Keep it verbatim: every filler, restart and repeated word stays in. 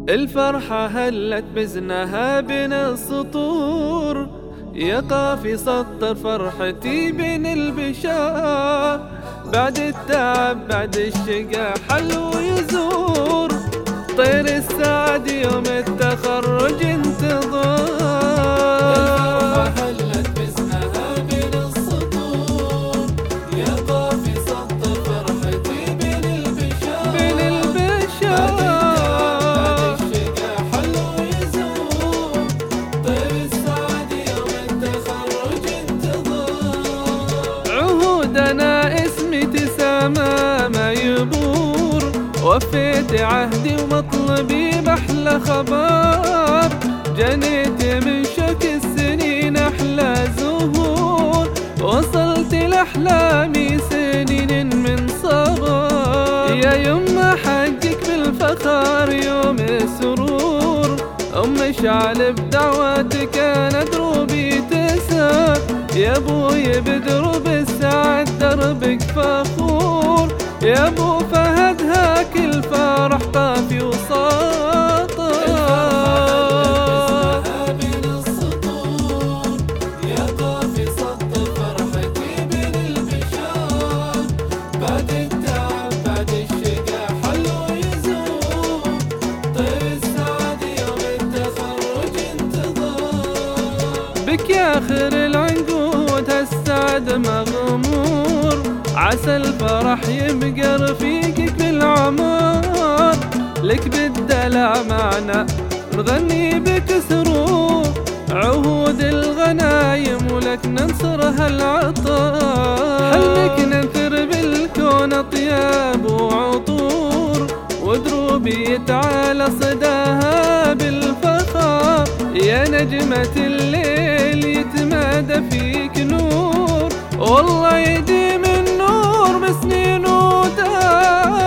الفرحة هلت بزنها بين السطور، يا قافي سطر فرحتي بين البشار. بعد التعب بعد الشقا حلو يزور، طير السعد يوم التخرج انتظار. أنا اسمي تسامى ما يبور، وفيت عهدي ومطلبي بأحلى خبر. جنيت من شك السنين أحلى زهور، وصلت لأحلامي سنين من صغر. يا يما حقك بالفخر يوم السرور، أم شعل بدعواتك أنا دروبي تسار. يا ابوي بدرب السعد دربك فخور، يا ابو فهد هاك الفرح طافي وساطر. بين السطور يا طافي سطر فرحتي بين البشار. بعد التعب بعد الشقا حلو يزور، طير السعد يوم التخرج انتظار. بك يا اخر العنقود هالسعد مغمور، عسى الفرح يبقى رفيقك بالعمر. لك بالدلع معنا نغني بك سرور، عهود الغنايم ولك ننصر هالعطار. حلك ننثر بالكون اطياب وعطور، ودروبي يتعالى صداها بالفخار. يا نجمة الليل يتمادى فيك نور، والله يديم النور بسنين ودار.